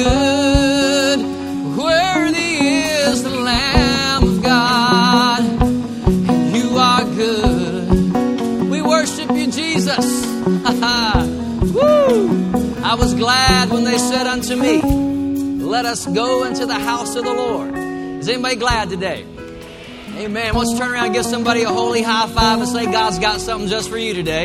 good. Worthy is the Lamb of God. You are good. We worship you, Jesus. Woo! I was glad when they said unto me, let us go into the house of the Lord. Is anybody glad today? Amen. Let's turn around and give somebody a holy high five and say, God's got something just for you today.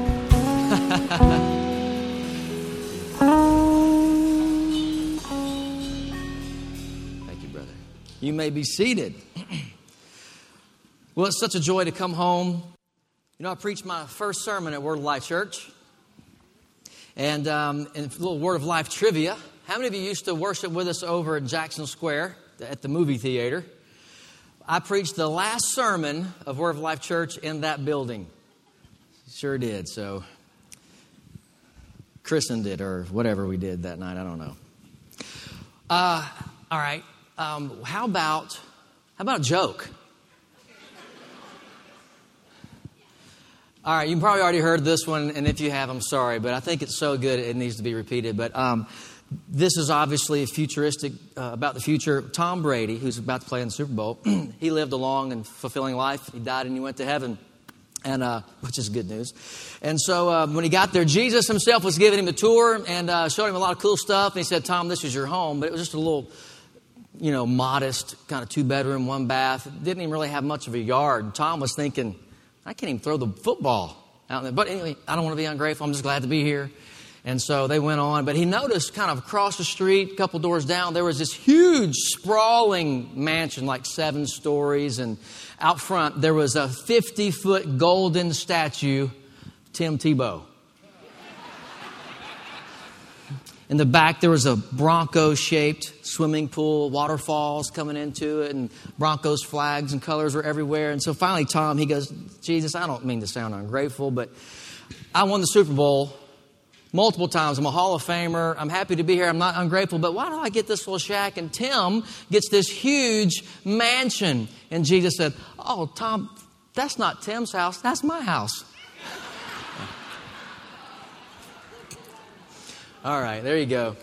Thank you, brother. You may be seated. Well, it's such a joy to come home. You know, I preached my first sermon at Word of Life Church. And a little Word of Life trivia. How many of you used to worship with us over at Jackson Square at the movie theater? I preached the last sermon of Word of Life Church in that building. Sure did. So, christened it or whatever we did that night. I don't know. All right. How about a joke? All right, you probably already heard this one, and if you have, I'm sorry, but I think it's so good it needs to be repeated. But this is obviously a futuristic, about the future. Tom Brady, who's about to play in the Super Bowl, he lived a long and fulfilling life. He died and he went to heaven, and which is good news. And so when he got there, Jesus himself was giving him a tour and showed him a lot of cool stuff. And he said, Tom, this is your home. But it was just a little, modest, kind of 2-bedroom, 1-bath. Didn't even really have much of a yard. Tom was thinking, I can't even throw the football out there. But anyway, I don't want to be ungrateful. I'm just glad to be here. And so they went on. But he noticed kind of across the street, a couple doors down, there was this huge, sprawling mansion, like 7 stories. And out front, there was a 50-foot golden statue, Tim Tebow. In the back, there was a Bronco-shaped swimming pool, waterfalls coming into it, and Broncos flags and colors were everywhere. And so finally, Tom, he goes, Jesus, I don't mean to sound ungrateful, but I won the Super Bowl multiple times. I'm a Hall of Famer. I'm happy to be here. I'm not ungrateful, but why do I get this little shack? And Tim gets this huge mansion. And Jesus said, oh, Tom, that's not Tim's house. That's my house. All right, there you go.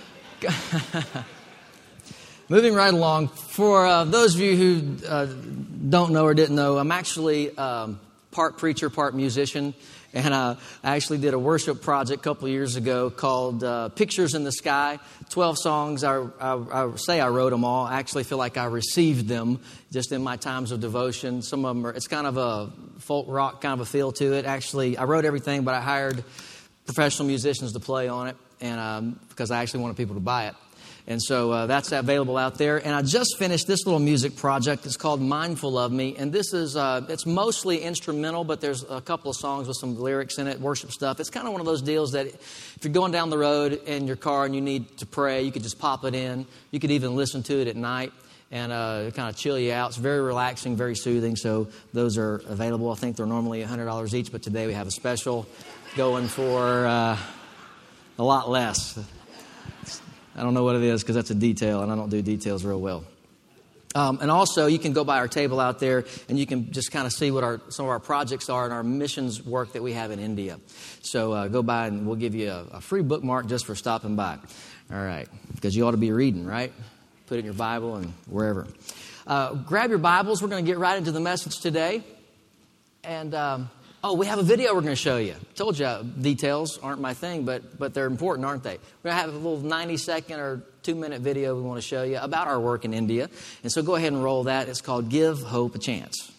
Moving right along. For those of you who don't know or didn't know, I'm actually part preacher, part musician. And I actually did a worship project a couple of years ago called Pictures in the Sky. 12 songs. I say I wrote them all. I actually feel like I received them just in my times of devotion. Some of them it's kind of a folk rock kind of a feel to it. Actually, I wrote everything, but I hired professional musicians to play on it. And because I actually wanted people to buy it. And so that's available out there. And I just finished this little music project. It's called Mindful of Me. And this is, it's mostly instrumental, but there's a couple of songs with some lyrics in it, worship stuff. It's kind of one of those deals that if you're going down the road in your car and you need to pray, you could just pop it in. You could even listen to it at night and kind of chill you out. It's very relaxing, very soothing. So those are available. I think they're normally $100 each, but today we have a special going for a lot less. I don't know what it is because that's a detail, and I don't do details real well. And also, you can go by our table out there, and you can just kind of see what some of our projects are and our missions work that we have in India. So go by, and we'll give you a free bookmark just for stopping by. All right, because you ought to be reading, right? Put it in your Bible and wherever. Grab your Bibles. We're going to get right into the message today. And we have a video we're going to show you. Told you details aren't my thing, but they're important, aren't they? We're going to have a little 90-second or 2-minute video we want to show you about our work in India. And so go ahead and roll that. It's called Give Hope a Chance.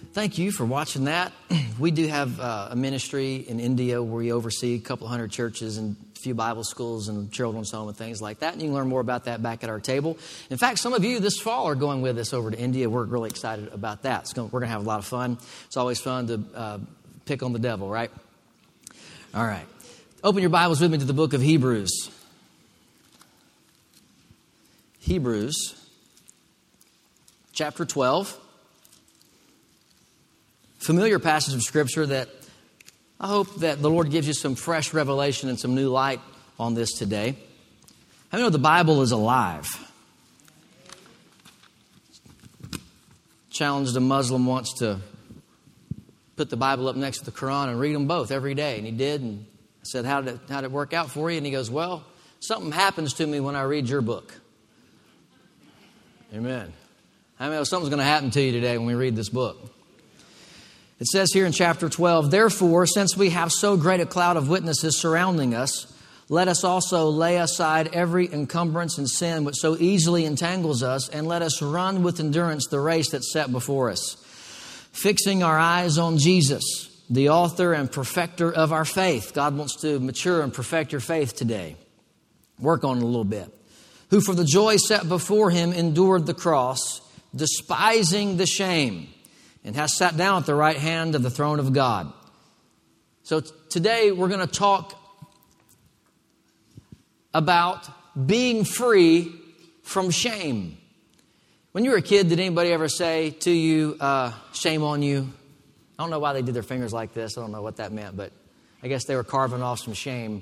thank you for watching that. We do have a ministry in India where we oversee a couple hundred churches and a few Bible schools and children's home and things like that. And you can learn more about that back at our table. In fact, some of you this fall are going with us over to India. We're really excited about that. We're going to have a lot of fun. It's always fun to pick on the devil, right? All right. Open your Bibles with me to the book of Hebrews. Hebrews, chapter 12. Familiar passage of Scripture that I hope that the Lord gives you some fresh revelation and some new light on this today. How many know the Bible is alive? Challenged a Muslim once to put the Bible up next to the Quran and read them both every day. And he did. And I said, how did it work out for you? And he goes, well, something happens to me when I read your book. Amen. How many know something's going to happen to you today when we read this book? It says here in chapter 12, therefore, since we have so great a cloud of witnesses surrounding us, let us also lay aside every encumbrance and sin which so easily entangles us, and let us run with endurance the race that's set before us, fixing our eyes on Jesus, the author and perfecter of our faith. God wants to mature and perfect your faith today. Work on it a little bit. Who for the joy set before him endured the cross, despising the shame, and has sat down at the right hand of the throne of God. So today we're going to talk about being free from shame. When you were a kid, did anybody ever say to you, shame on you? I don't know why they did their fingers like this. I don't know what that meant, but I guess they were carving off some shame.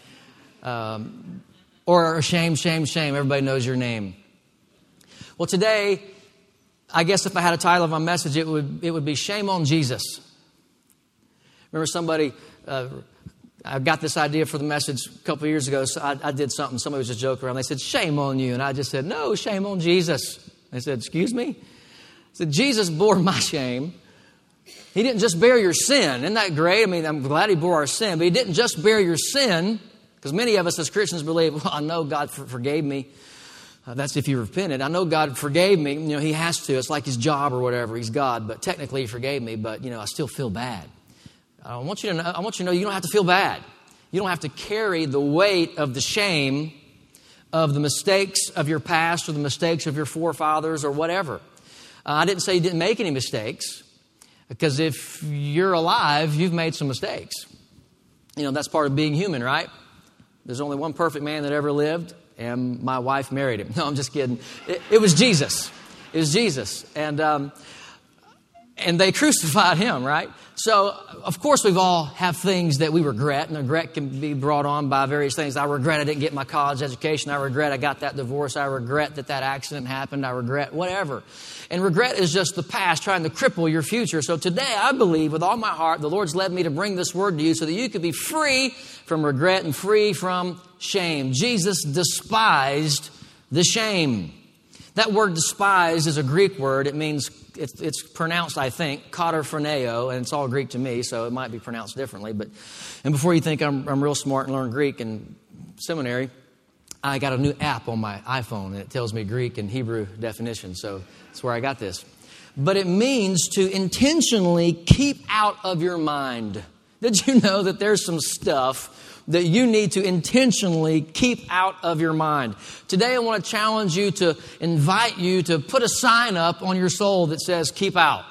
Or shame, shame, shame. Everybody knows your name. Well, today, I guess if I had a title of my message, it would be Shame on Jesus. Remember somebody, I got this idea for the message a couple of years ago. So I did something. Somebody was just joking around. They said, shame on you. And I just said, no, shame on Jesus. They said, excuse me? I said, Jesus bore my shame. He didn't just bear your sin. Isn't that great? I mean, I'm glad he bore our sin. But he didn't just bear your sin. Because many of us as Christians believe, well, I know God forgave me. That's if you repented. I know God forgave me. You know, he has to. It's like his job or whatever. He's God. But technically he forgave me. But, I still feel bad. I want you to know you don't have to feel bad. You don't have to carry the weight of the shame of the mistakes of your past or the mistakes of your forefathers or whatever. I didn't say you didn't make any mistakes. Because if you're alive, you've made some mistakes. That's part of being human, right? There's only one perfect man that ever lived, and my wife married him. No, I'm just kidding. It was Jesus. It was Jesus. And they crucified him, right? So, of course, we've all have things that we regret, and regret can be brought on by various things. I regret I didn't get my college education. I regret I got that divorce. I regret that accident happened. I regret whatever. And regret is just the past trying to cripple your future. So today, I believe with all my heart, the Lord's led me to bring this word to you so that you could be free from regret and free from shame. Jesus despised the shame. That word despise is a Greek word. It means, it's pronounced, I think, katarphroneo, and it's all Greek to me, so it might be pronounced differently. And before you think I'm real smart and learn Greek in seminary, I got a new app on my iPhone, and it tells me Greek and Hebrew definitions, so that's where I got this. But it means to intentionally keep out of your mind. Did you know that there's some stuff that you need to intentionally keep out of your mind? Today I want to challenge you, to invite you to put a sign up on your soul that says, keep out.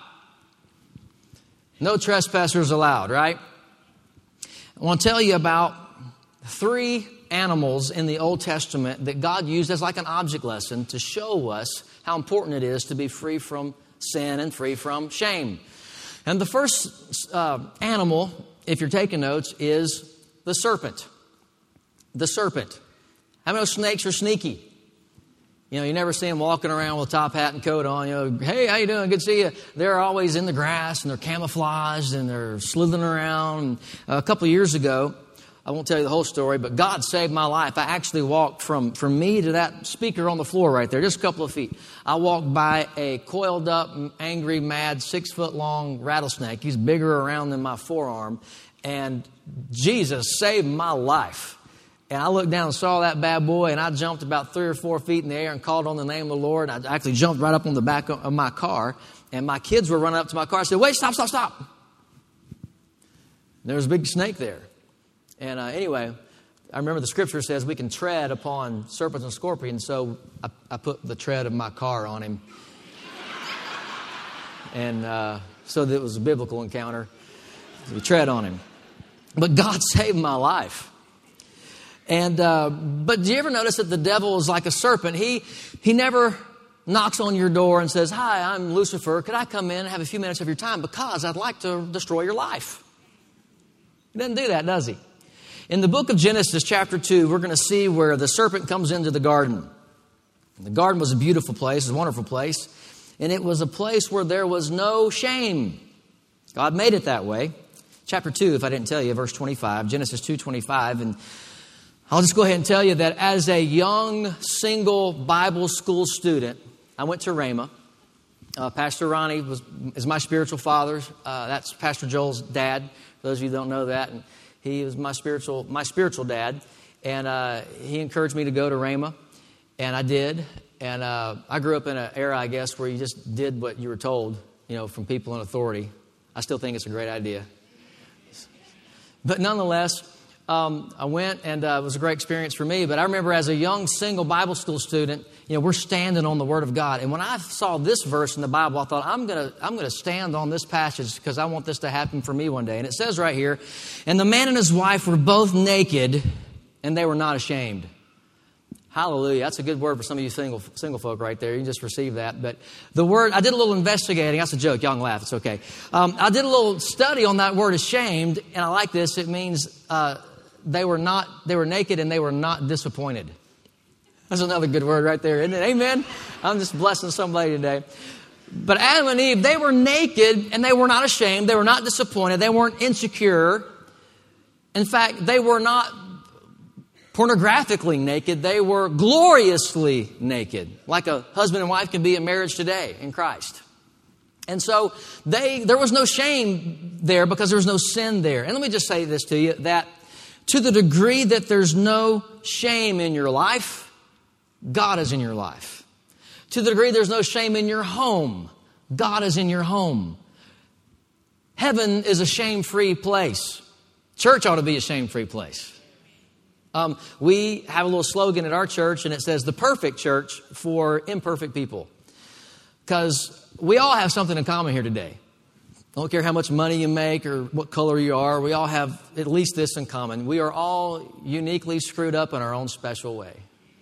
No trespassers allowed, right? I want to tell you about 3 animals in the Old Testament that God used as like an object lesson to show us how important it is to be free from sin and free from shame. And the first animal, if you're taking notes, is the serpent. The serpent. How many snakes are sneaky? You never see them walking around with a top hat and coat on. Hey, how you doing? Good to see you. They're always in the grass and they're camouflaged and they're slithering around. And a couple of years ago, I won't tell you the whole story, but God saved my life. I actually walked from me to that speaker on the floor right there, just a couple of feet. I walked by a coiled up, angry, mad, 6-foot-long rattlesnake. He's bigger around than my forearm. And Jesus saved my life. And I looked down and saw that bad boy, and I jumped about 3 or 4 feet in the air and called on the name of the Lord. I actually jumped right up on the back of my car, And my kids were running up to my car. I said, wait, stop, stop, stop. There was a big snake there. And anyway, I remember the scripture says we can tread upon serpents and scorpions, so I put the tread of my car on him. And so that it was a biblical encounter. We tread on him. But God saved my life. And but do you ever notice that the devil is like a serpent? He never knocks on your door and says, hi, I'm Lucifer. Could I come in and have a few minutes of your time because I'd like to destroy your life? He doesn't do that, does he? In the book of Genesis, chapter 2, we're going to see where the serpent comes into the garden. The garden was a beautiful place, a wonderful place. And it was a place where there was no shame. God made it that way. Chapter 2, if I didn't tell you, verse 25, Genesis 2:25. And I'll just go ahead and tell you that as a young, single Bible school student, I went to Rhema. Pastor Ronnie is my spiritual father. That's Pastor Joel's dad, for those of you who don't know that. And he was my spiritual dad. And he encouraged me to go to Rhema. And I did. And I grew up in an era, I guess, where you just did what you were told, from people in authority. I still think it's a great idea. But nonetheless, I went, and it was a great experience for me. But I remember as a young, single Bible school student, we're standing on the Word of God. And when I saw this verse in the Bible, I thought, I'm gonna stand on this passage because I want this to happen for me one day. And it says right here, and the man and his wife were both naked, and they were not ashamed. Hallelujah. That's a good word for some of you single folk right there. You can just receive that. But the word, I did a little investigating. That's a joke. Y'all can laugh. It's okay. I did a little study on that word ashamed, and I like this. It means they were naked and they were not disappointed. That's another good word right there, isn't it? Amen? I'm just blessing somebody today. But Adam and Eve, they were naked and they were not ashamed. They were not disappointed. They weren't insecure. In fact, they were not pornographically naked. They were gloriously naked, like a husband and wife can be in marriage today in Christ. And so there was no shame there because there was no sin there. And let me just say this to you, that to the degree that there's no shame in your life, God is in your life. To the degree there's no shame in your home, God is in your home. Heaven is a shame-free place. Church ought to be a shame-free place. We have a little slogan at our church, and it says, the perfect church for imperfect people. Because we all have something in common here today. I don't care how much money you make or what color you are. We all have at least this in common. We are all uniquely screwed up in our own special way.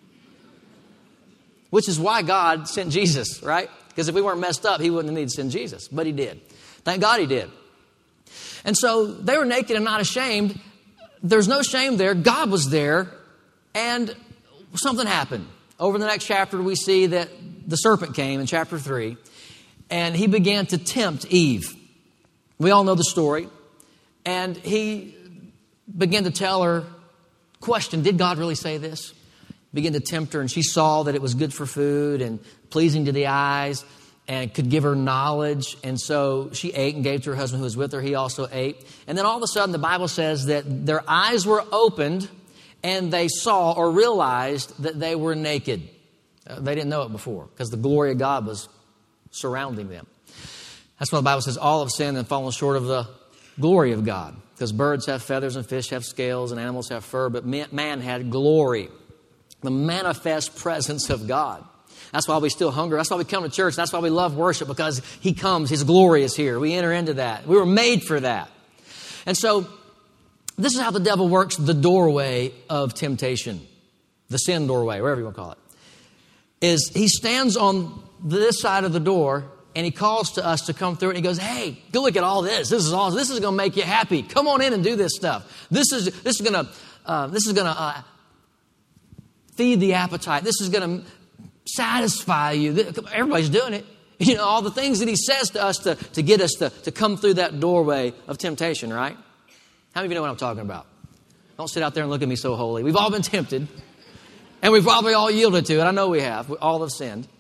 Which is why God sent Jesus, right? Because if we weren't messed up, He wouldn't have needed to send Jesus. But He did. Thank God He did. And so they were naked and not ashamed. There's no shame there. God was there. And something happened. Over the next chapter, we see that the serpent came in chapter 3. And he began to tempt Eve. We all know the story. And he began to tell her, question, did God really say this? Began to tempt her, and she saw that it was good for food and pleasing to the eyes and could give her knowledge. And so she ate and gave to her husband who was with her. He also ate. And then all of a sudden, the Bible says that their eyes were opened and they saw or realized that they were naked. They didn't know it before because the glory of God was surrounding them. That's why the Bible says all have sinned and fallen short of the glory of God. Because birds have feathers and fish have scales and animals have fur, but man had glory. The manifest presence of God. That's why we still hunger. That's why we come to church. That's why we love worship, because He comes. His glory is here. We enter into that. We were made for that. And so this is how the devil works the doorway of temptation. The sin doorway, whatever you want to call it. Is he stands on this side of the door and he calls to us to come through it. And he goes, hey, go look at all this. This is awesome. This is going to make you happy. Come on in and do this stuff. This is going to feed the appetite. This is going to satisfy you. Everybody's doing it. You know, all the things that he says to us to get us to come through that doorway of temptation, right? How many of you know what I'm talking about? Don't sit out there and look at me so holy. We've all been tempted. And we've probably all yielded to it. I know we have. We all have sinned.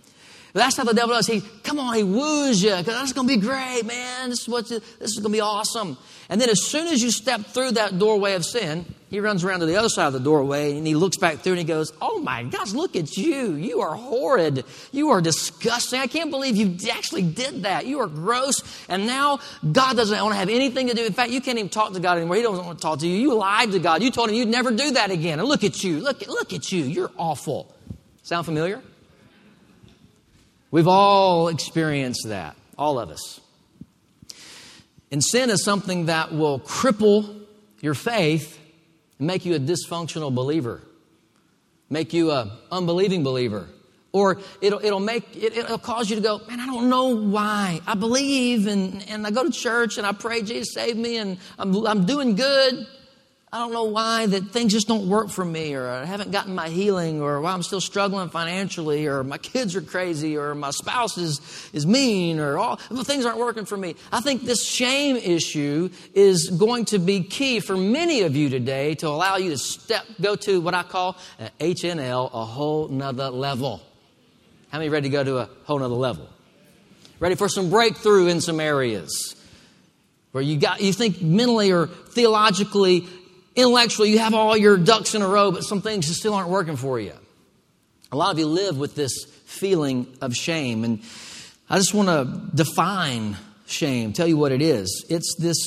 That's how the devil does. He woos you. This is going to be great, man. This is going to be awesome. And then as soon as you step through that doorway of sin, he runs around to the other side of the doorway and he looks back through and he goes, oh my gosh, look at you. You are horrid. You are disgusting. I can't believe you actually did that. You are gross. And now God doesn't want to have anything to do. In fact, you can't even talk to God anymore. He doesn't want to talk to you. You lied to God. You told him you'd never do that again. And look at you. Look at you. You're awful. Sound familiar? We've all experienced that, all of us. And sin is something that will cripple your faith and make you a dysfunctional believer, make you an unbelieving believer. Or it'll cause you to go, man, I don't know why. I believe and I go to church and I pray, Jesus, save me, and I'm doing good. I don't know why that things just don't work for me, or I haven't gotten my healing, or why I'm still struggling financially, or my kids are crazy, or my spouse is mean, or things aren't working for me. I think this shame issue is going to be key for many of you today to allow you to go to what I call an HNL, a whole nother level. How many ready to go to a whole nother level? Ready for some breakthrough in some areas where you think mentally or theologically, intellectually, you have all your ducks in a row, but some things just still aren't working for you. A lot of you live with this feeling of shame. And I just want to define shame, tell you what it is. It's this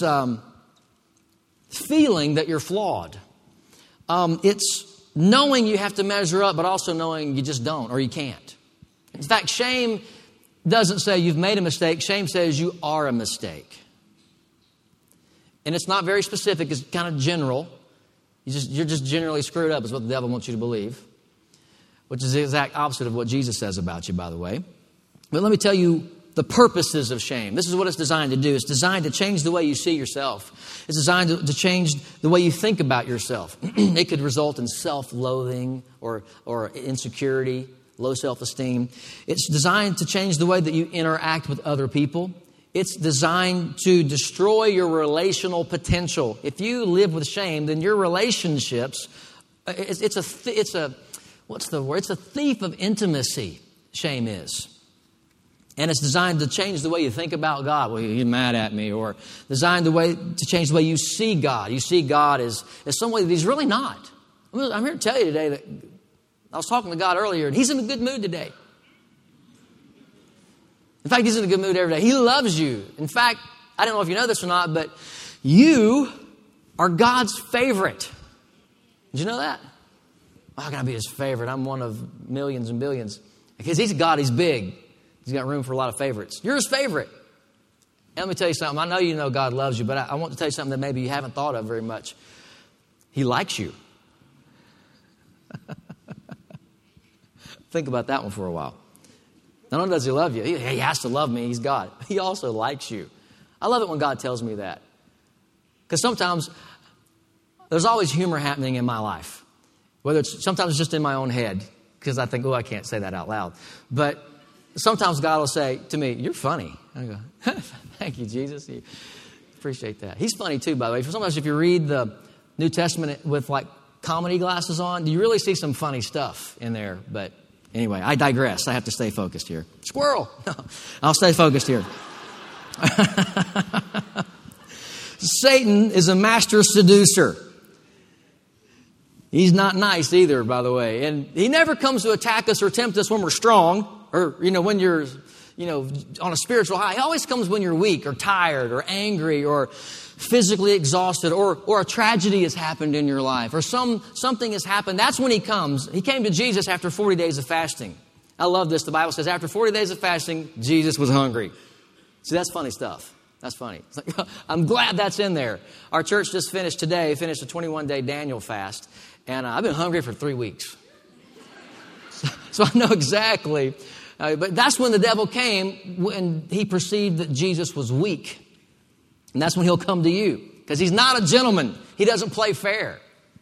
feeling that you're flawed. It's knowing you have to measure up, but also knowing you just don't, or you can't. In fact, shame doesn't say you've made a mistake. Shame says you are a mistake. And it's not very specific. It's kind of general. You're just generally screwed up is what the devil wants you to believe, which is the exact opposite of what Jesus says about you, by the way. But let me tell you the purposes of shame. This is what it's designed to do. It's designed to change the way you see yourself. It's designed to change the way you think about yourself. It could result in self-loathing or insecurity, low self-esteem. It's designed to change the way that you interact with other people. It's designed to destroy your relational potential. If you live with shame, then your relationships, it's a thief of intimacy, shame is. And it's designed to change the way you think about God. Well, you're mad at me. Or designed to change the way you see God. You see God as some way that He's really not. I'm here to tell you today that I was talking to God earlier, and He's in a good mood today. In fact, He's in a good mood every day. He loves you. In fact, I don't know if you know this or not, but you are God's favorite. Did you know that? How can I be His favorite? I'm one of millions and billions. Because He's God, He's big. He's got room for a lot of favorites. You're His favorite. And let me tell you something. I know you know God loves you, but I want to tell you something that maybe you haven't thought of very much. He likes you. Think about that one for a while. Not only does He love you, He has to love me. He's God. He also likes you. I love it when God tells me that. Because sometimes there's always humor happening in my life. Sometimes it's just in my own head. Because I think, I can't say that out loud. But sometimes God will say to me, you're funny. I go, thank you, Jesus. You appreciate that. He's funny too, by the way. Sometimes if you read the New Testament with like comedy glasses on, you really see some funny stuff in there. But anyway, I digress. I have to stay focused here. Squirrel. I'll stay focused here. Satan is a master seducer. He's not nice either, by the way. And he never comes to attack us or tempt us when we're strong or, when you're, on a spiritual high. He always comes when you're weak or tired or angry or physically exhausted or a tragedy has happened in your life or something has happened. That's when he comes. He came to Jesus after 40 days of fasting. I love this. The Bible says after 40 days of fasting, Jesus was hungry. See, that's funny stuff. That's funny. It's like, I'm glad that's in there. Our church just finished a 21-day Daniel fast. And I've been hungry for 3 weeks. So I know exactly. But that's when the devil came when he perceived that Jesus was weak. And that's when he'll come to you. Because he's not a gentleman. He doesn't play fair.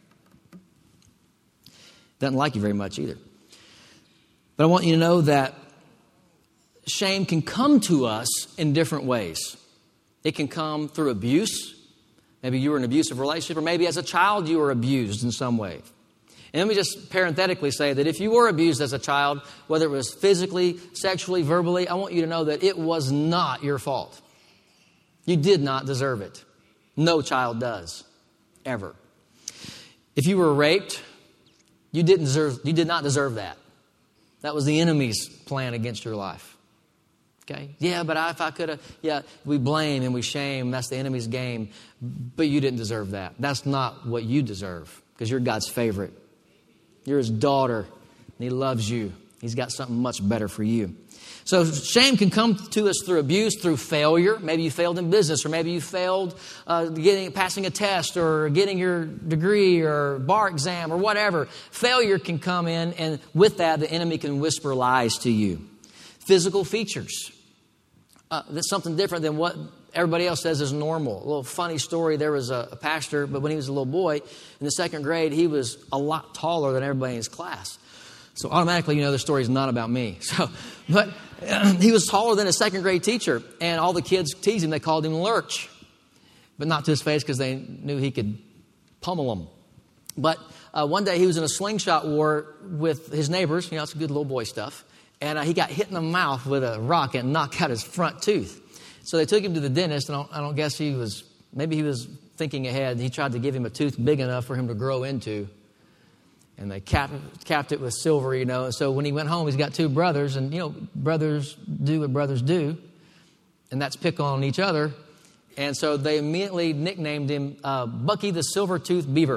Doesn't like you very much either. But I want you to know that shame can come to us in different ways. It can come through abuse. Maybe you were in an abusive relationship, or maybe as a child you were abused in some way. And let me just parenthetically say that if you were abused as a child, whether it was physically, sexually, verbally, I want you to know that it was not your fault. You did not deserve it. No child does, ever. If you were raped, you did not deserve that. That was the enemy's plan against your life. Okay? Yeah, but if I could have, we blame and we shame. That's the enemy's game. But you didn't deserve that. That's not what you deserve, because you're God's favorite. You're His daughter, and He loves you. He's got something much better for you. So shame can come to us through abuse, through failure. Maybe you failed in business, or maybe you failed passing a test, or getting your degree, or bar exam, or whatever. Failure can come in, and with that, the enemy can whisper lies to you. Physical features. That's something different than what everybody else says is normal. A little funny story. There was a pastor, but when he was a little boy in the second grade, he was a lot taller than everybody in his class. So automatically, the story is not about me. But he was taller than his second grade teacher, and all the kids teased him. They called him Lurch, but not to his face, because they knew he could pummel them. But one day he was in a slingshot war with his neighbors. It's good little boy stuff. And he got hit in the mouth with a rock and knocked out his front tooth. So they took him to the dentist, and I don't guess maybe he was thinking ahead. He tried to give him a tooth big enough for him to grow into. And they capped it with silver, And so when he went home, he's got two brothers, and, brothers do what brothers do, and that's pick on each other. And so they immediately nicknamed him Bucky the Silver-Toothed Beaver.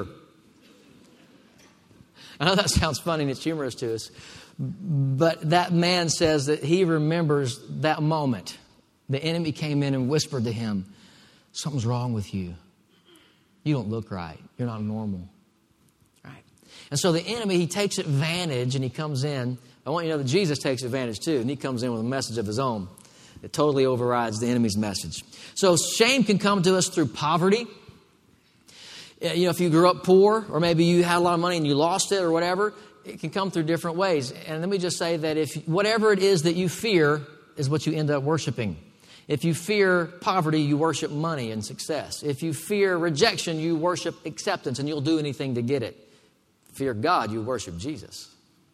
I know that sounds funny and it's humorous to us, but that man says that he remembers that moment. The enemy came in and whispered to him, something's wrong with you. You don't look right. You're not normal. Right? And so the enemy, he takes advantage and he comes in. I want you to know that Jesus takes advantage too, and he comes in with a message of his own. It totally overrides the enemy's message. So shame can come to us through poverty. If you grew up poor, or maybe you had a lot of money and you lost it or whatever, it can come through different ways. And let me just say that if whatever it is that you fear is what you end up worshiping. If you fear poverty, you worship money and success. If you fear rejection, you worship acceptance, and you'll do anything to get it. Fear God, you worship Jesus.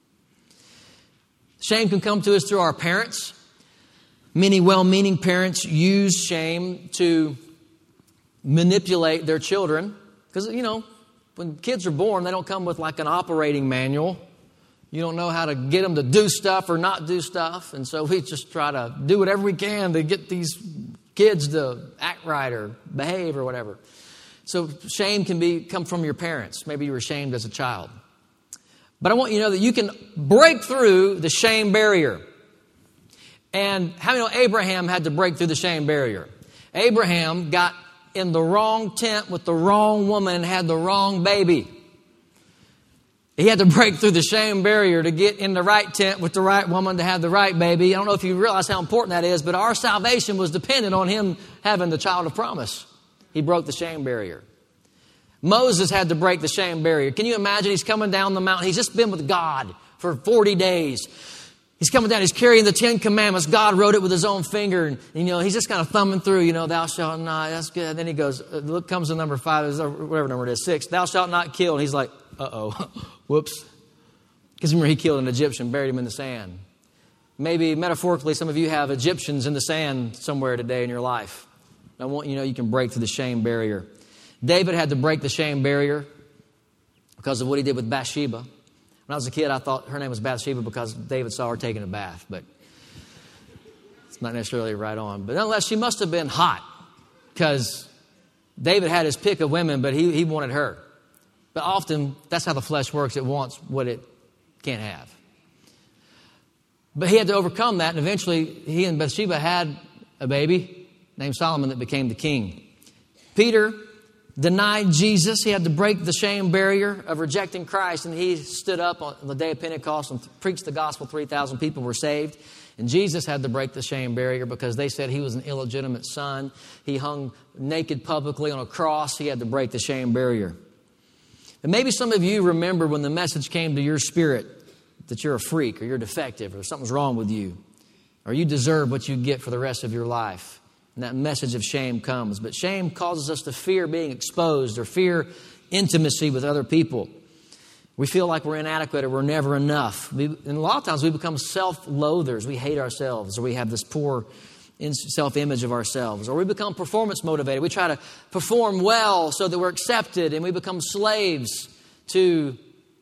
Shame can come to us through our parents. Many well-meaning parents use shame to manipulate their children. Because, when kids are born, they don't come with like an operating manual. You don't know how to get them to do stuff or not do stuff. And so we just try to do whatever we can to get these kids to act right or behave or whatever. So shame can come from your parents. Maybe you were shamed as a child. But I want you to know that you can break through the shame barrier. And how many know Abraham had to break through the shame barrier? Abraham got in the wrong tent with the wrong woman and had the wrong baby. He had to break through the shame barrier to get in the right tent with the right woman to have the right baby. I don't know if you realize how important that is, but our salvation was dependent on him having the child of promise. He broke the shame barrier. Moses had to break the shame barrier. Can you imagine? He's coming down the mountain. He's just been with God for 40 days. He's coming down. He's carrying the 10 Commandments. God wrote it with his own finger. And, he's just kind of thumbing through, thou shalt not. That's good. And then he goes, look, comes to number 5, or whatever number it is, 6. Thou shalt not kill. And he's like, uh-oh, whoops. Because remember, he killed an Egyptian, buried him in the sand. Maybe metaphorically, some of you have Egyptians in the sand somewhere today in your life. I want you to know you can break through the shame barrier. David had to break the shame barrier because of what he did with Bathsheba. When I was a kid, I thought her name was Bathsheba because David saw her taking a bath, but it's not necessarily right on. But nonetheless, she must have been hot because David had his pick of women, but he wanted her. But often, that's how the flesh works. It wants what it can't have. But he had to overcome that, and eventually he and Bathsheba had a baby named Solomon that became the king. Peter denied Jesus. He had to break the shame barrier of rejecting Christ, and he stood up on the day of Pentecost and preached the gospel. 3,000 people were saved. And Jesus had to break the shame barrier because they said he was an illegitimate son. He hung naked publicly on a cross. He had to break the shame barrier. And maybe some of you remember when the message came to your spirit that you're a freak or you're defective or something's wrong with you or you deserve what you get for the rest of your life. And that message of shame comes. But shame causes us to fear being exposed or fear intimacy with other people. We feel like we're inadequate or we're never enough. And a lot of times we become self-loathers. We hate ourselves, or we have this poor self-image of ourselves. Or we become performance motivated. We try to perform well so that we're accepted, and we become slaves to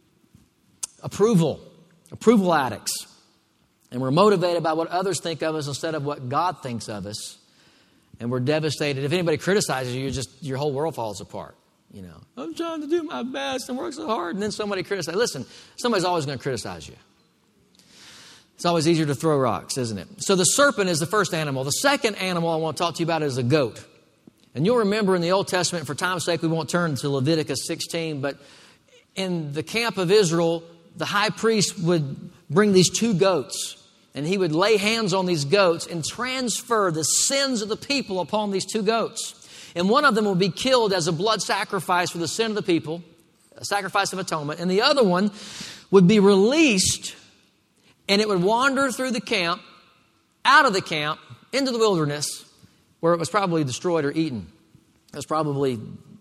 approval addicts. And we're motivated by what others think of us instead of what God thinks of us. And we're devastated. If anybody criticizes you, your whole world falls apart. You know, I'm trying to do my best and work so hard. And then somebody criticizes. Listen, somebody's always going to criticize you. It's always easier to throw rocks, isn't it? So the serpent is the first animal. The second animal I want to talk to you about is a goat. And you'll remember in the Old Testament, for time's sake, we won't turn to Leviticus 16, but in the camp of Israel, the high priest would bring these two goats. And he would lay hands on these goats and transfer the sins of the people upon these two goats. And one of them will be killed as a blood sacrifice for the sin of the people, a sacrifice of atonement. And the other one would be released, and it would wander through the camp, out of the camp, into the wilderness, where it was probably destroyed or eaten. It was probably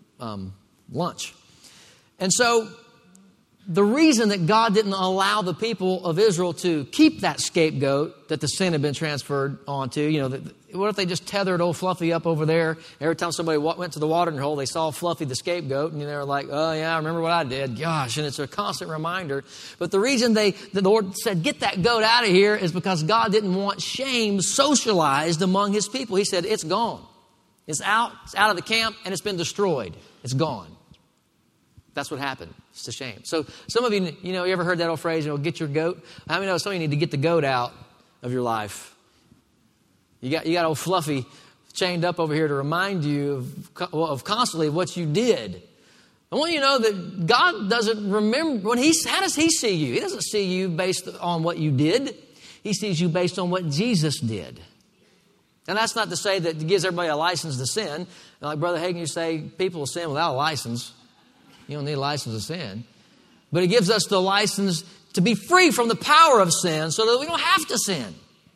lunch. And so the reason that God didn't allow the people of Israel to keep that scapegoat that the sin had been transferred onto, what if they just tethered old Fluffy up over there? Every time somebody went to the watering hole, they saw Fluffy the scapegoat, and they were like, oh yeah, I remember what I did. Gosh, and it's a constant reminder. But the reason the Lord said, get that goat out of here, is because God didn't want shame socialized among His people. He said, it's gone. It's out of the camp, and it's been destroyed. It's gone. That's what happened. It's a shame. So some of you, you ever heard that old phrase, get your goat? How many know some of you need to get the goat out of your life? You got old Fluffy chained up over here to remind you of constantly what you did. I want you to know that God doesn't remember, how does He see you? He doesn't see you based on what you did. He sees you based on what Jesus did. And that's not to say that He gives everybody a license to sin. Like Brother Hagin, you say people will sin without a license. You don't need a license to sin. But He gives us the license to be free from the power of sin so that we don't have to sin.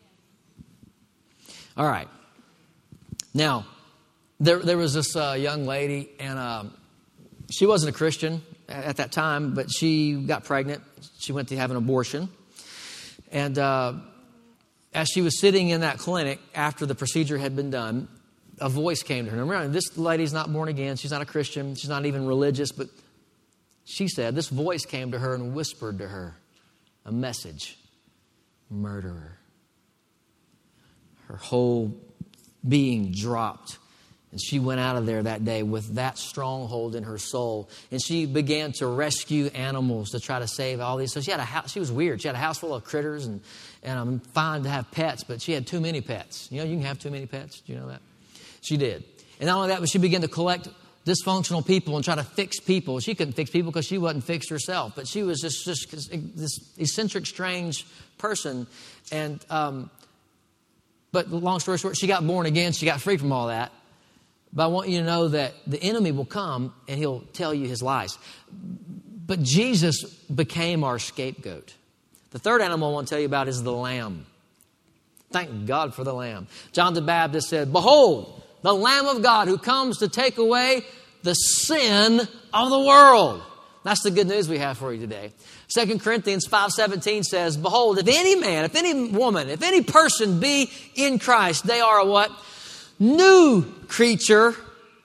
All right. Now, there was this young lady, and she wasn't a Christian at that time, but she got pregnant. She went to have an abortion. And as she was sitting in that clinic after the procedure had been done, a voice came to her. Now, remember, this lady's not born again. She's not a Christian. She's not even religious. But she said, this voice came to her and whispered to her a message. Murderer. Her whole being dropped. And she went out of there that day with that stronghold in her soul. And she began to rescue animals to try to save all these. So she had a house. She was weird. She had a house full of critters, and I'm fine to have pets, but she had too many pets. You can have too many pets. Do you know that? She did. And not only that, but she began to collect dysfunctional people and try to fix people. She couldn't fix people because she wasn't fixed herself. But she was just this eccentric, strange person. And but long story short, she got born again. She got free from all that. But I want you to know that the enemy will come and he'll tell you his lies. But Jesus became our scapegoat. The third animal I want to tell you about is the lamb. Thank God for the lamb. John the Baptist said, behold, the Lamb of God who comes to take away the sin of the world. That's the good news we have for you today. 2 Corinthians 5:17 says, behold, if any man, if any woman, if any person be in Christ, they are a what? New creature.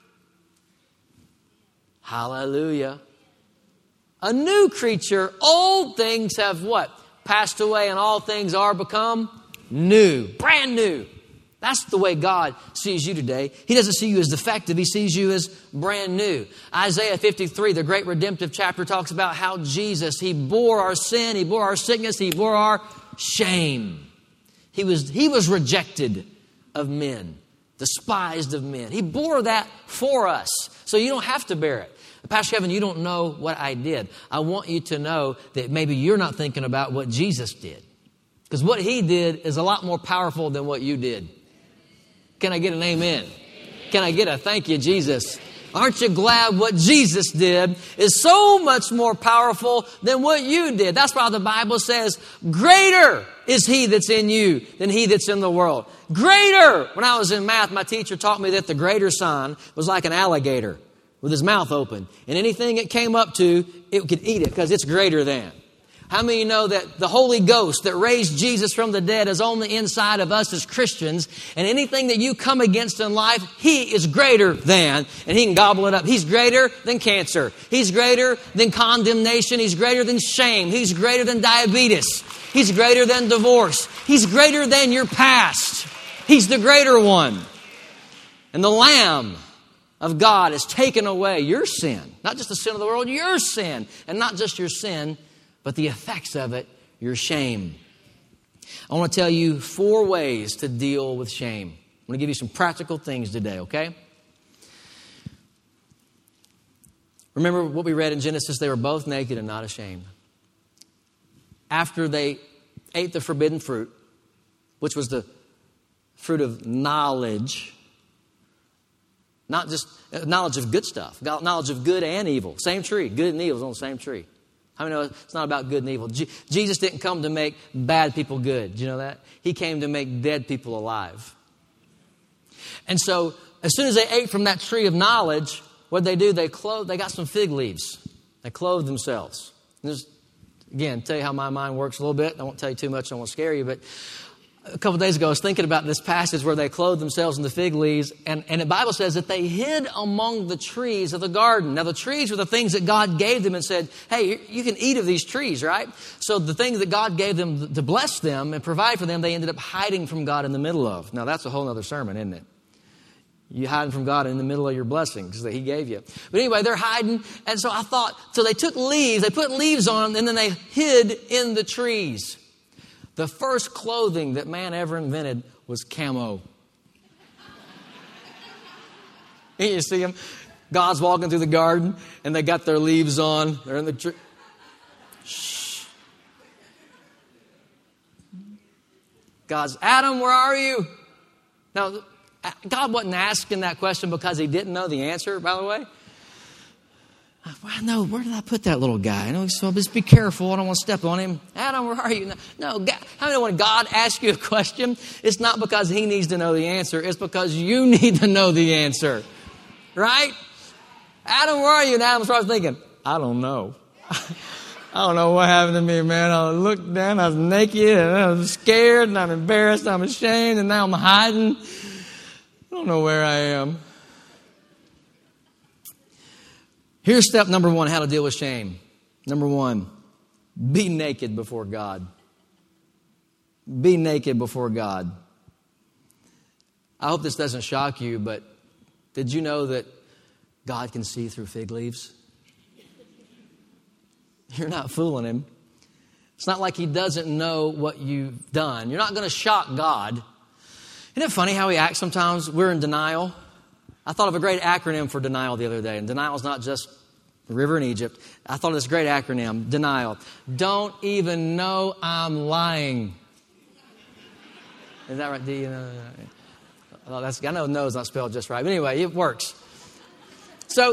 Hallelujah. A new creature. Old things have what? Passed away, and all things are become new. Brand new. That's the way God sees you today. He doesn't see you as defective. He sees you as brand new. Isaiah 53, the great redemptive chapter, talks about how Jesus, He bore our sin, He bore our sickness, He bore our shame. He was rejected of men, despised of men. He bore that for us. So you don't have to bear it. Pastor Kevin, you don't know what I did. I want you to know that maybe you're not thinking about what Jesus did. Because what He did is a lot more powerful than what you did. Can I get an amen? Can I get a thank you, Jesus? Aren't you glad what Jesus did is so much more powerful than what you did? That's why the Bible says, greater is He that's in you than he that's in the world. Greater! When I was in math, my teacher taught me that the greater sign was like an alligator. with his mouth open. And anything it came up to, it could eat it because it's greater than. How many of you know that the Holy Ghost that raised Jesus from the dead is on the inside of us as Christians? And anything that you come against in life, He is greater than, and He can gobble it up. He's greater than cancer. He's greater than condemnation. He's greater than shame. He's greater than diabetes. He's greater than divorce. He's greater than your past. He's the greater one. And the Lamb of God has taken away your sin. Not just the sin of the world, your sin. And not just your sin, but the effects of it, your shame. I want to tell you 4 ways to deal with shame. I'm going to give you some practical things today, okay? Remember what we read in Genesis? They were both naked and not ashamed. After they ate the forbidden fruit, which was the fruit of knowledge, not just knowledge of good stuff, knowledge of good and evil. Same tree, good and evil is on the same tree. How many know it's not about good and evil? Jesus didn't come to make bad people good. Do you know that? He came to make dead people alive. And so, as soon as they ate from that tree of knowledge, what did they do? They got some fig leaves. They clothed themselves. Just, again, tell you how my mind works a little bit. I won't tell you too much. I don't want to scare you, but a couple of days ago, I was thinking about this passage where they clothed themselves in the fig leaves. And the Bible says that they hid among the trees of the garden. Now, the trees were the things that God gave them and said, hey, you can eat of these trees, right? So the things that God gave them to bless them and provide for them, they ended up hiding from God in the middle of. Now, that's a whole other sermon, isn't it? You hiding from God in the middle of your blessings that He gave you. But anyway, they're hiding. And so I thought, so they took leaves, they put leaves on them, and then they hid in the trees. The first clothing that man ever invented was camo. And you see them? God's walking through the garden, and they got their leaves on. They're in the tree. Shh. God's, Adam, where are you? Now, God wasn't asking that question because He didn't know the answer, by the way. Well, no, where did I put that little guy? I know, so just be careful. I don't want to step on him. Adam, where are you? No, God, how many know when God asks you a question, it's not because He needs to know the answer. It's because you need to know the answer. Right? Adam, where are you? And Adam's probably thinking, I don't know. I don't know what happened to me, man. I looked down, I was naked, and I was scared, and I'm embarrassed, I'm ashamed, and now I'm hiding. I don't know where I am. Here's step number 1, how to deal with shame. Number 1, be naked before God. Be naked before God. I hope this doesn't shock you, but did you know that God can see through fig leaves? You're not fooling Him. It's not like He doesn't know what you've done. You're not going to shock God. Isn't it funny how we act sometimes? We're in denial. I thought of a great acronym for denial the other day. And denial is not just the river in Egypt. I thought of this great acronym, denial. Don't even know I'm lying. Is that right? Do you know? I know no is not spelled just right. But anyway, it works. So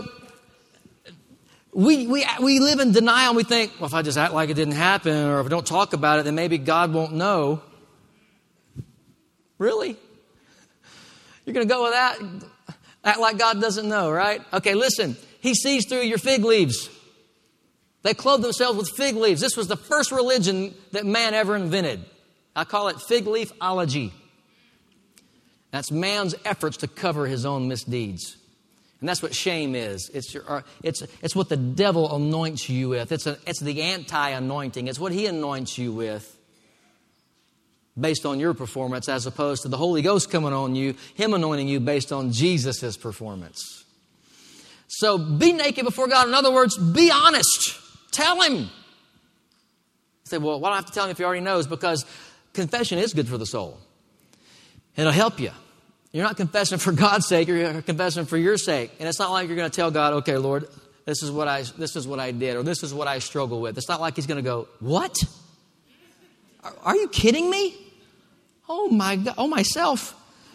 we live in denial and we think, well, if I just act like it didn't happen or if I don't talk about it, then maybe God won't know. Really? You're going to go with that? Act like God doesn't know, right? Okay, listen. He sees through your fig leaves. They clothed themselves with fig leaves. This was the first religion that man ever invented. I call it fig leafology. That's man's efforts to cover his own misdeeds. And that's what shame is. It's what the devil anoints you with. It's the anti-anointing. It's what he anoints you with based on your performance as opposed to the Holy Ghost coming on you, Him anointing you based on Jesus' performance. So be naked before God. In other words, be honest. Tell Him. You say, well, why do I have to tell Him if He already knows? Because confession is good for the soul. It'll help you. You're not confessing for God's sake, you're confessing for your sake. And it's not like you're going to tell God, okay, Lord, this is what I did, or this is what I struggle with. It's not like He's going to go, what? Are you kidding me? Oh my God, oh myself.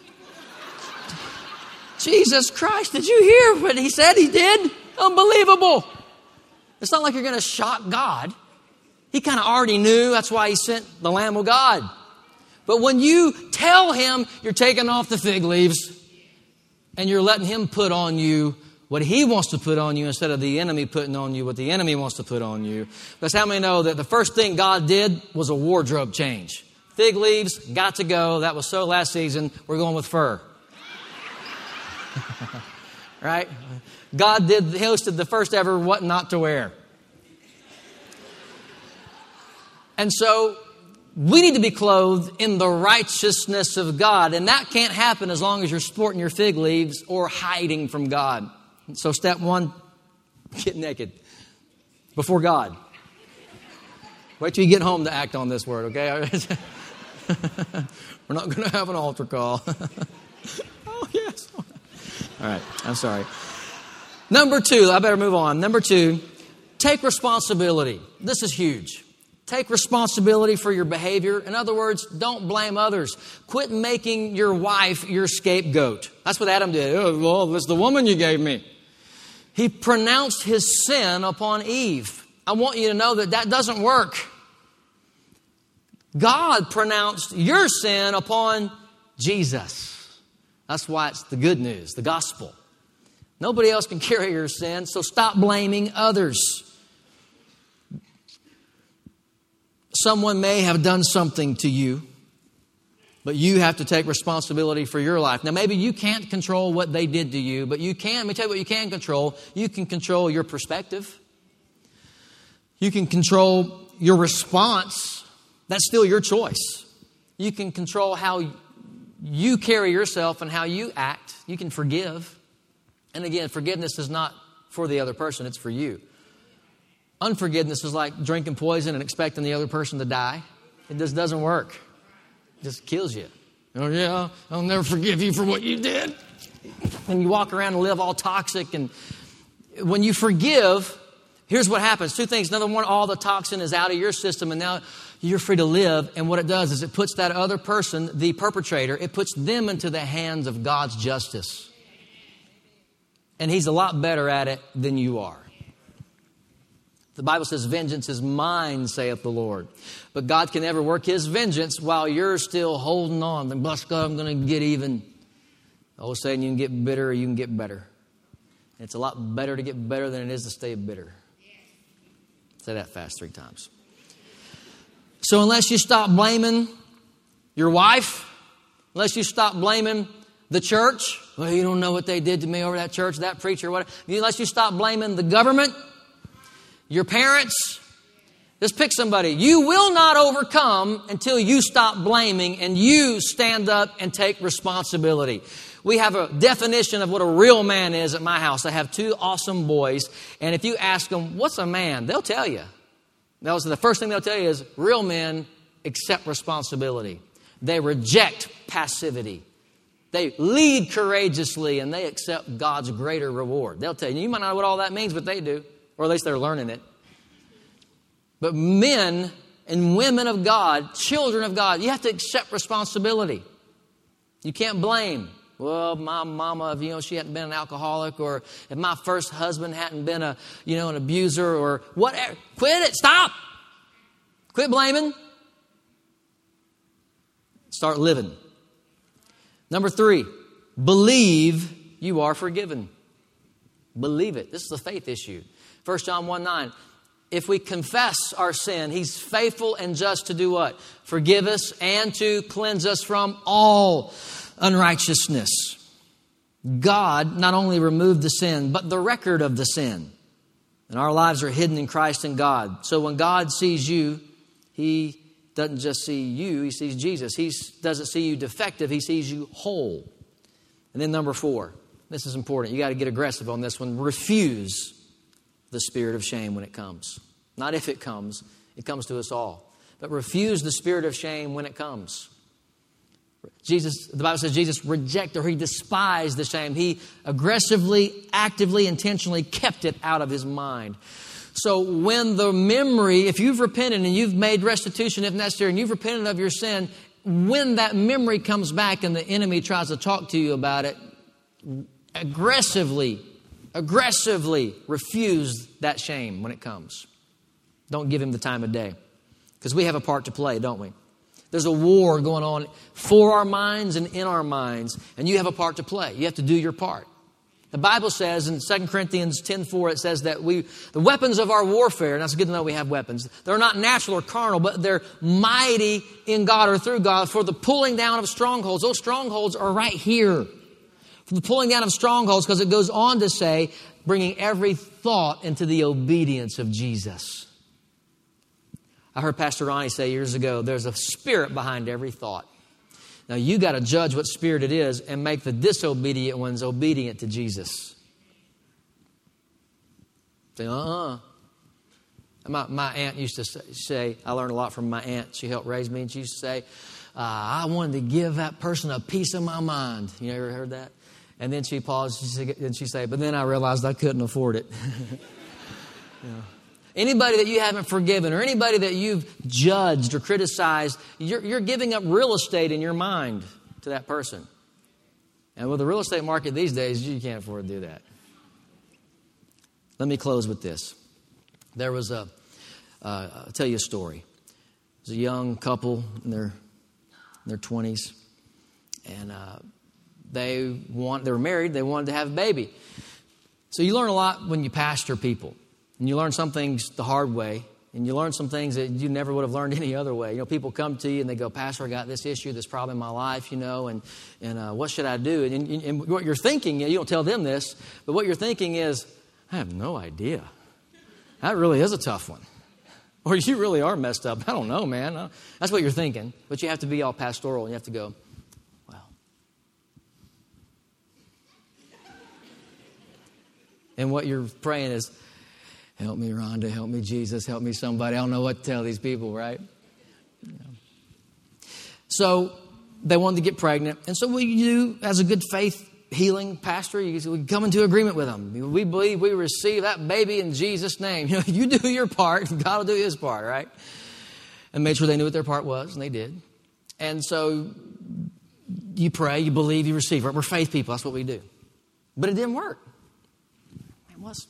Jesus Christ, did you hear what He said He did? Unbelievable. It's not like you're going to shock God. He kind of already knew. That's why He sent the Lamb of God. But when you tell Him, you're taking off the fig leaves and you're letting Him put on you what He wants to put on you instead of the enemy putting on you what the enemy wants to put on you. Because how many know that the first thing God did was a wardrobe change? Fig leaves, got to go. That was so last season. We're going with fur. Right? God hosted the first ever what not to wear. And so we need to be clothed in the righteousness of God. And that can't happen as long as you're sporting your fig leaves or hiding from God. So step one, get naked before God. Wait till you get home to act on this word, okay? We're not going to have an altar call. Oh, yes. All right, I'm sorry. Number two, I better move on. Number two, take responsibility. This is huge. Take responsibility for your behavior. In other words, don't blame others. Quit making your wife your scapegoat. That's what Adam did. Oh, well, it's the woman you gave me. He pronounced his sin upon Eve. I want you to know that that doesn't work. God pronounced your sin upon Jesus. That's why it's the good news, the gospel. Nobody else can carry your sin, so stop blaming others. Someone may have done something to you, but you have to take responsibility for your life. Now, maybe you can't control what they did to you, but you can. Let me tell you what you can control. You can control your perspective. You can control your response. That's still your choice. You can control how you carry yourself and how you act. You can forgive. And again, forgiveness is not for the other person, it's for you. Unforgiveness is like drinking poison and expecting the other person to die. It just doesn't work. It just kills you. Oh, yeah, I'll never forgive you for what you did. And you walk around and live all toxic. And when you forgive, here's what happens. Two things. Number one, all the toxin is out of your system, and now you're free to live. And what it does is it puts that other person, the perpetrator, it puts them into the hands of God's justice. And He's a lot better at it than you are. The Bible says, vengeance is mine, saith the Lord. But God can never work His vengeance while you're still holding on. Then, bless God, I'm going to get even. All of a sudden, you can get bitter or you can get better. It's a lot better to get better than it is to stay bitter. Say that fast 3 times. So unless you stop blaming your wife, unless you stop blaming the church, well, you don't know what they did to me over that church, that preacher, whatever. Unless you stop blaming the government, your parents, just pick somebody. You will not overcome until you stop blaming and you stand up and take responsibility. We have a definition of what a real man is at my house. I have 2 awesome boys, and if you ask them, what's a man? They'll tell you. The first thing they'll tell you is real men accept responsibility. They reject passivity. They lead courageously, and they accept God's greater reward. They'll tell you. You might not know what all that means, but they do. Or at least they're learning it. But men and women of God, children of God, you have to accept responsibility. You can't blame. Well, my mama, if she hadn't been an alcoholic, or if my first husband hadn't been an abuser, or whatever. Quit it. Stop. Quit blaming. Start living. Number 3, believe you are forgiven. Believe it. This is a faith issue. 1 John 1:9. If we confess our sin, He's faithful and just to do what? Forgive us and to cleanse us from all unrighteousness. God not only removed the sin, but the record of the sin. And our lives are hidden in Christ and God. So when God sees you, He doesn't just see you, He sees Jesus. He doesn't see you defective, He sees you whole. And then number 4, this is important. You got to get aggressive on this one. Refuse the spirit of shame when it comes. Not if it comes to us all. But refuse the spirit of shame when it comes. The Bible says Jesus rejected, or He despised the shame. He aggressively, actively, intentionally kept it out of His mind. So when the memory, if you've repented and you've made restitution if necessary, and you've repented of your sin, when that memory comes back and the enemy tries to talk to you about it, aggressively refuse that shame when it comes. Don't give him the time of day. Because we have a part to play, don't we? There's a war going on for our minds and in our minds. And you have a part to play. You have to do your part. The Bible says in 2 Corinthians 10:4, it says that the weapons of our warfare, and that's good to know we have weapons, they're not natural or carnal, but they're mighty in God or through God for the pulling down of strongholds. Those strongholds are right here. For the pulling down of strongholds, because it goes on to say, bringing every thought into the obedience of Jesus. I heard Pastor Ronnie say years ago, there's a spirit behind every thought. Now, you got to judge what spirit it is and make the disobedient ones obedient to Jesus. Say, My aunt used to say, I learned a lot from my aunt. She helped raise me, and she used to say, I wanted to give that person a piece of my mind. You ever heard that? And then she paused, and she'd say, but then I realized I couldn't afford it. Anybody that you haven't forgiven or anybody that you've judged or criticized, you're giving up real estate in your mind to that person. And with the real estate market these days, you can't afford to do that. Let me close with this. There was I'll tell you a story. It was a young couple in their 20s, and they were married. They wanted to have a baby. So you learn a lot when you pastor people. And you learn some things the hard way. And you learn some things that you never would have learned any other way. You know, people come to you and they go, Pastor, I got this issue, this problem in my life, and what should I do? And what you're thinking, you don't tell them this, but what you're thinking is, I have no idea. That really is a tough one. Or you really are messed up. I don't know, man. That's what you're thinking. But you have to be all pastoral and you have to go, well. And what you're praying is, help me, Rhonda. Help me, Jesus. Help me, somebody. I don't know what to tell these people, right? So they wanted to get pregnant. And so what you do as a good faith healing pastor, you come into agreement with them. We believe we receive that baby in Jesus' name. You do your part, and God will do his part, right? And made sure they knew what their part was, and they did. And so you pray, you believe, you receive. We're faith people. That's what we do. But it didn't work. It was.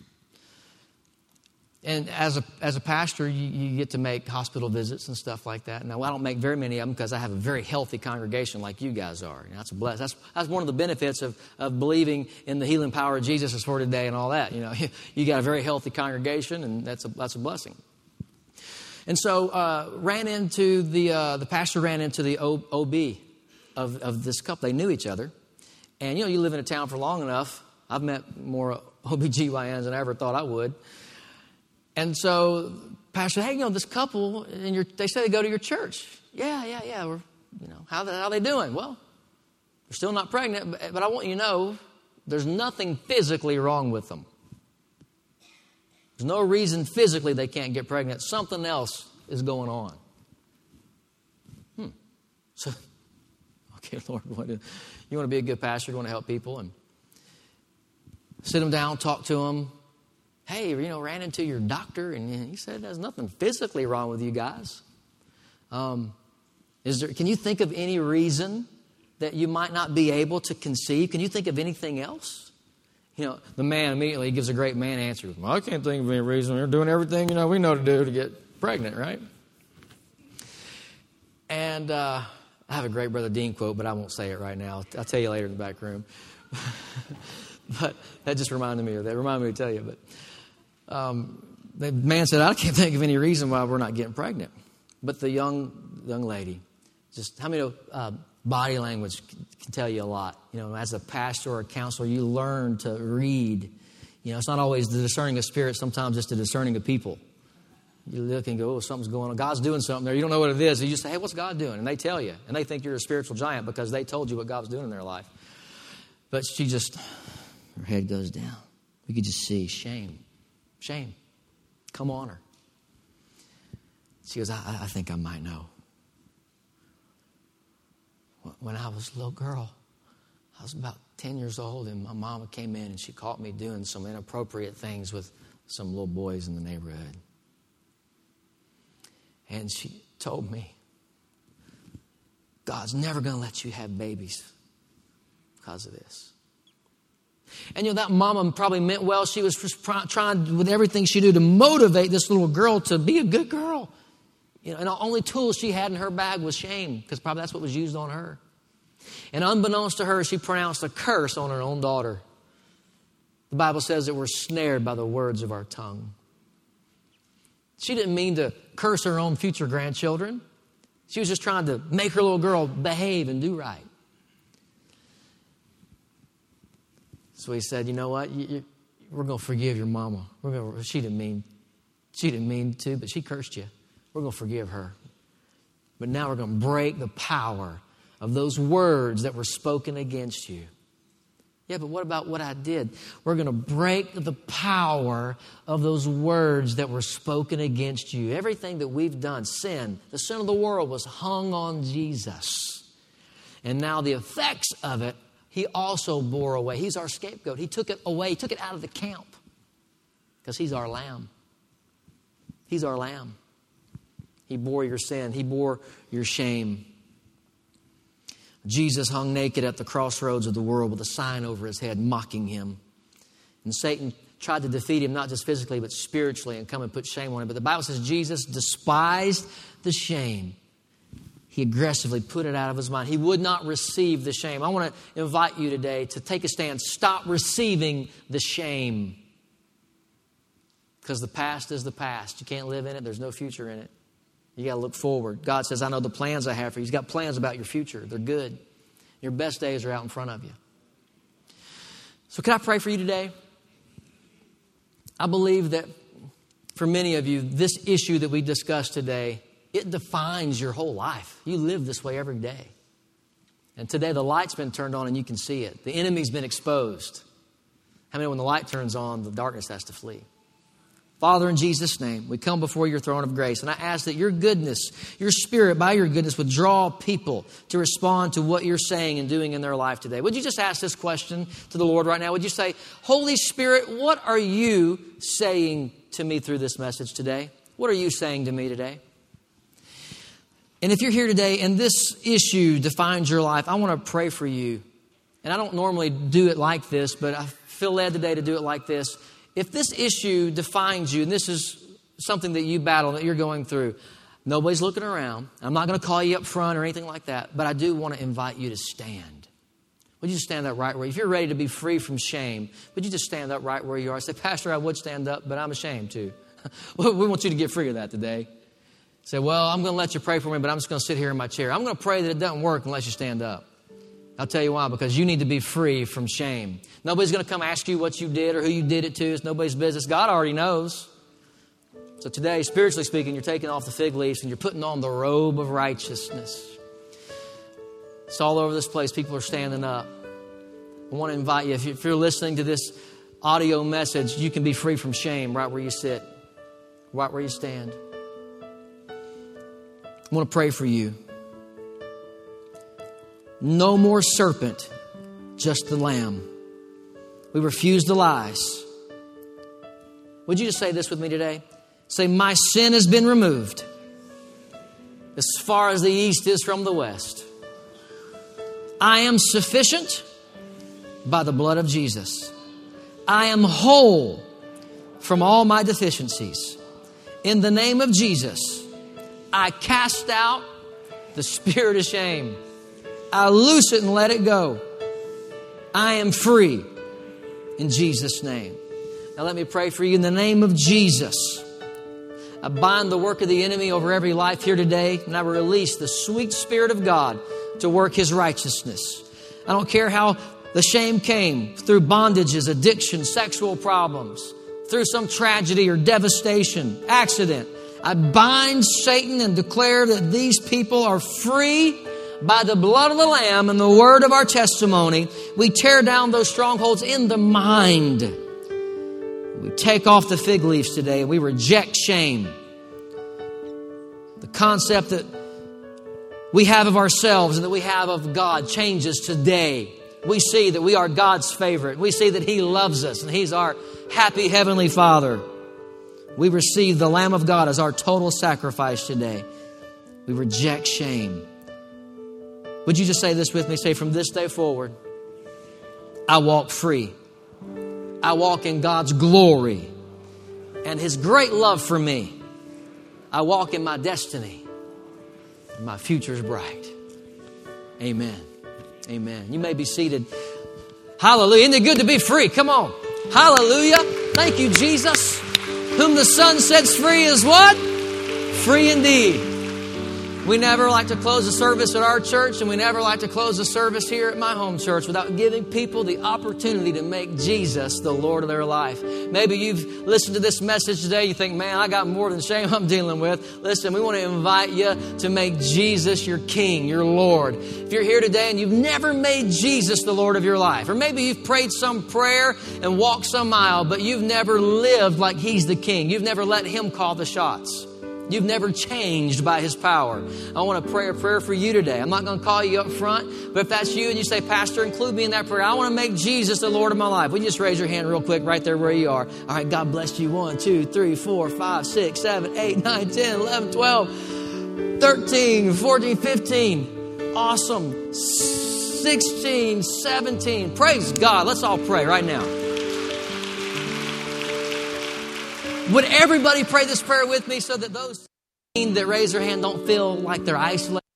And as a pastor, you get to make hospital visits and stuff like that. Now, I don't make very many of them because I have a very healthy congregation like you guys are. That's a blessing. That's one of the benefits of believing in the healing power of Jesus is for today and all that. You got a very healthy congregation, and that's a blessing. And so, the pastor ran into the OB of this couple. They knew each other, and you live in a town for long enough. I've met more OBGYNs than I ever thought I would. And so, Pastor, hey, this couple, and they say they go to your church. Yeah. We're, how they doing? Well, they're still not pregnant, but I want you to know there's nothing physically wrong with them. There's no reason physically they can't get pregnant. Something else is going on. So, okay, Lord, you want to be a good pastor, you want to help people, and sit them down, talk to them. Hey, ran into your doctor, and he said there's nothing physically wrong with you guys. Can you think of any reason that you might not be able to conceive? Can you think of anything else? The man immediately gives a great man answer. Well, I can't think of any reason. We're doing everything, we know to do to get pregnant, right? And I have a great Brother Dean quote, but I won't say it right now. I'll tell you later in the back room. But that just reminded me of that. Reminded me to tell you, but... the man said, I can't think of any reason why we're not getting pregnant. But the young lady, just how many body language can tell you a lot. As a pastor or a counselor, you learn to read. It's not always the discerning of spirits. Sometimes it's the discerning of people. You look and go, something's going on. God's doing something there. You don't know what it is. You just say, hey, what's God doing? And they tell you. And they think you're a spiritual giant because they told you what God was doing in their life. But her head goes down. We could just see shame. Shame. Come on her. She goes, I think I might know. When I was a little girl, I was about 10 years old, and my mama came in and she caught me doing some inappropriate things with some little boys in the neighborhood. And she told me, God's never going to let you have babies because of this. And that mama probably meant well. She was just trying with everything she knew to motivate this little girl to be a good girl. And the only tool she had in her bag was shame, because probably that's what was used on her. And unbeknownst to her, she pronounced a curse on her own daughter. The Bible says that we're snared by the words of our tongue. She didn't mean to curse her own future grandchildren. She was just trying to make her little girl behave and do right. So he said, you know what? We're going to forgive your mama. She didn't mean to, but she cursed you. We're going to forgive her. But now we're going to break the power of those words that were spoken against you. Yeah, but what about what I did? We're going to break the power of those words that were spoken against you. Everything that we've done, sin, the sin of the world was hung on Jesus. And now the effects of it, He also bore away. He's our scapegoat. He took it away. He took it out of the camp because He's our lamb. He's our lamb. He bore your sin. He bore your shame. Jesus hung naked at the crossroads of the world with a sign over His head mocking Him. And Satan tried to defeat Him, not just physically, but spiritually, and come and put shame on Him. But the Bible says Jesus despised the shame. He aggressively put it out of His mind. He would not receive the shame. I want to invite you today to take a stand. Stop receiving the shame. Because the past is the past. You can't live in it. There's no future in it. You got to look forward. God says, I know the plans I have for you. He's got plans about your future. They're good. Your best days are out in front of you. So can I pray for you today? I believe that for many of you, this issue that we discussed today, it defines your whole life. You live this way every day. And today the light's been turned on and you can see it. The enemy's been exposed. How many, when the light turns on, the darkness has to flee? Father, in Jesus' name, we come before your throne of grace, and I ask that your goodness, your Spirit, by your goodness, would draw people to respond to what you're saying and doing in their life today. Would you just ask this question to the Lord right now? Would you say, Holy Spirit, what are you saying to me through this message today? What are you saying to me today? And if you're here today and this issue defines your life, I want to pray for you. And I don't normally do it like this, but I feel led today to do it like this. If this issue defines you, and this is something that you battle, that you're going through, nobody's looking around. I'm not going to call you up front or anything like that, but I do want to invite you to stand. Would you just stand up right where you are? If you're ready to be free from shame, would you just stand up right where you are? Say, Pastor, I would stand up, but I'm ashamed too. We want you to get free of that today. Say, well, I'm going to let you pray for me, but I'm just going to sit here in my chair. I'm going to pray that it doesn't work unless you stand up. I'll tell you why, because you need to be free from shame. Nobody's going to come ask you what you did or who you did it to. It's nobody's business. God already knows. So today, spiritually speaking, you're taking off the fig leaves and you're putting on the robe of righteousness. It's all over this place. People are standing up. I want to invite you, if you're listening to this audio message, you can be free from shame right where you sit, right where you stand. I want to pray for you. No more serpent, just the lamb. We refuse the lies. Would you just say this with me today? Say, my sin has been removed as far as the east is from the west. I am sufficient by the blood of Jesus. I am whole from all my deficiencies. In the name of Jesus, I cast out the spirit of shame. I loose it and let it go. I am free in Jesus' name. Now let me pray for you in the name of Jesus. I bind the work of the enemy over every life here today, and I release the sweet Spirit of God to work His righteousness. I don't care how the shame came through bondages, addiction, sexual problems, through some tragedy or devastation, accident. I bind Satan and declare that these people are free by the blood of the Lamb and the word of our testimony. We tear down those strongholds in the mind. We take off the fig leaves today and we reject shame. The concept that we have of ourselves and that we have of God changes today. We see that we are God's favorite. We see that He loves us and He's our happy Heavenly Father. We receive the Lamb of God as our total sacrifice today. We reject shame. Would you just say this with me? Say, from this day forward, I walk free. I walk in God's glory and His great love for me. I walk in my destiny. And my future is bright. Amen. Amen. You may be seated. Hallelujah. Isn't it good to be free? Come on. Hallelujah. Thank you, Jesus. Whom the Son sets free is what? Free indeed. We never like to close a service at our church, and we never like to close a service here at my home church without giving people the opportunity to make Jesus the Lord of their life. Maybe you've listened to this message today. You think, man, I got more than shame I'm dealing with. Listen, we want to invite you to make Jesus your King, your Lord. If you're here today and you've never made Jesus the Lord of your life, or maybe you've prayed some prayer and walked some mile, but you've never lived like He's the King. You've never let Him call the shots. You've never changed by His power. I want to pray a prayer for you today. I'm not going to call you up front, but if that's you and you say, Pastor, include me in that prayer. I want to make Jesus the Lord of my life. Will you just raise your hand real quick right there where you are? All right, God bless you. 1, 2, 3, 4, 5, 6, 7, 8, 9, 10, 11, 12, 13, 14, 15. Awesome. 16, 17. Praise God. Let's all pray right now. Would everybody pray this prayer with me so that those that raise their hand don't feel like they're isolated?